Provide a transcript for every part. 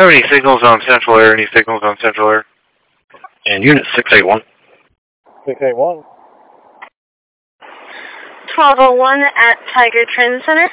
Have any signals on Central Air? Any signals on Central Air? And Unit 681. 681. 1201 at Tiger Transit Center.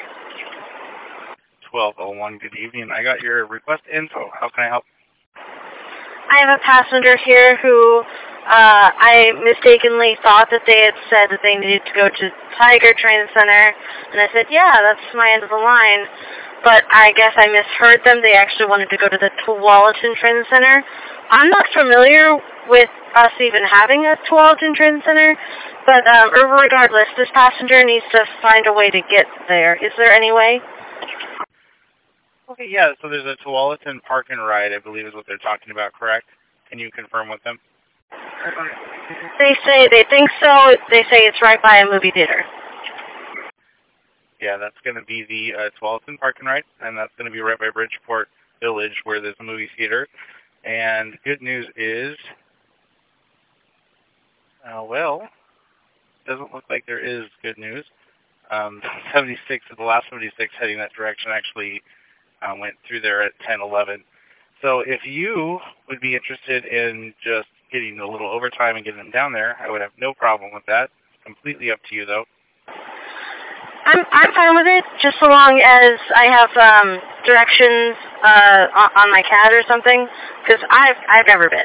1201, good evening. I got your request info. How can I help? I have a passenger here who I mistakenly thought that they had said that they needed to go to Tiger Transit Center, and I said, yeah, that's my end of the line. But I guess I misheard them. They actually wanted to go to the Tualatin Transit Center. I'm not familiar with us even having a Tualatin Transit Center, but regardless, this passenger needs to find a way to get there. Is there any way? Okay, yeah, so there's a Tualatin Park and Ride, I believe is what they're talking about, correct? Can you confirm with them? They say they think so. They say it's right by a movie theater. Yeah, that's going to be the Tualatin Park and Ride, and that's going to be right by Bridgeport Village where there's a movie theater. And good news is, well, doesn't look like there is good news. 76, the last 76 heading that direction actually went through there at 10:11. So if you would be interested in just getting a little overtime and getting them down there, I would have no problem with that. It's completely up to you, though. I'm fine with it, just so long as I have directions on my CAD or something, because I've never been.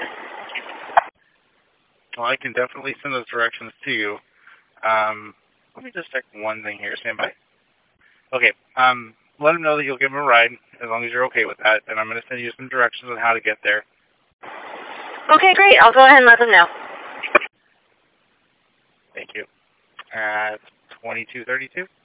Well, I can definitely send those directions to you. Let me just check one thing here. Stand by. Okay. Let them know that you'll give them a ride, as long as you're okay with that, and I'm going to send you some directions on how to get there. Okay, great. I'll go ahead and let them know. Thank you. 2232.